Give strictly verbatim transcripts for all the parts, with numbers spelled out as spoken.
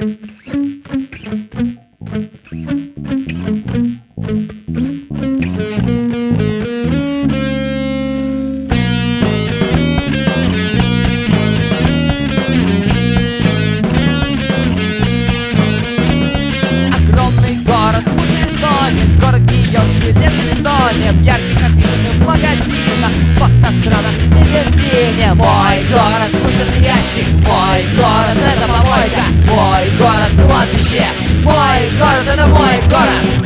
Город Нью-Йорк, железобетоне, в ярких афишах и магазинах, в автострадах и бензине. Мой город — мусорный ящик, мой город — это помойка, мой город — кладбище, мой город — это мой город.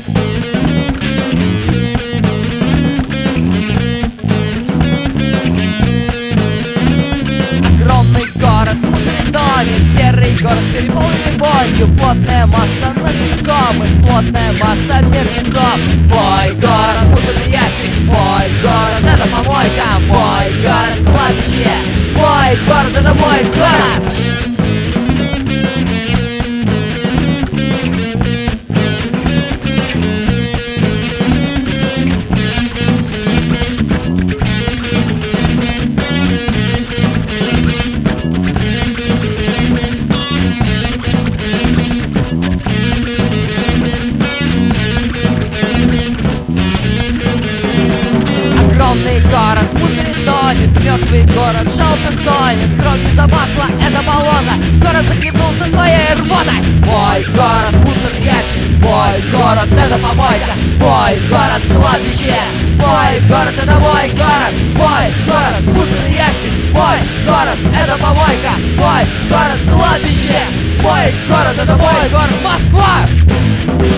Огромный город, мусорный домик, серый город, переполненный вонью, плотная масса насекомых, плотная масса мертвецов. Мой город — мусорный ящик, мой город — это помойка, мой город — кладбище, мой город — это мой город. Огромный город, мусорный тонет, мертвый город, жалко стонет, кровью забахло это болото, город захлебнулся своей рвотой. Мой город — мусорный ящик, мой город — это помойка, мой город — кладбище, мой город — это мой город, мой город — мусорный ящик, мой город — это помойка, мой город — кладбище, мой город — это мой город, Москва!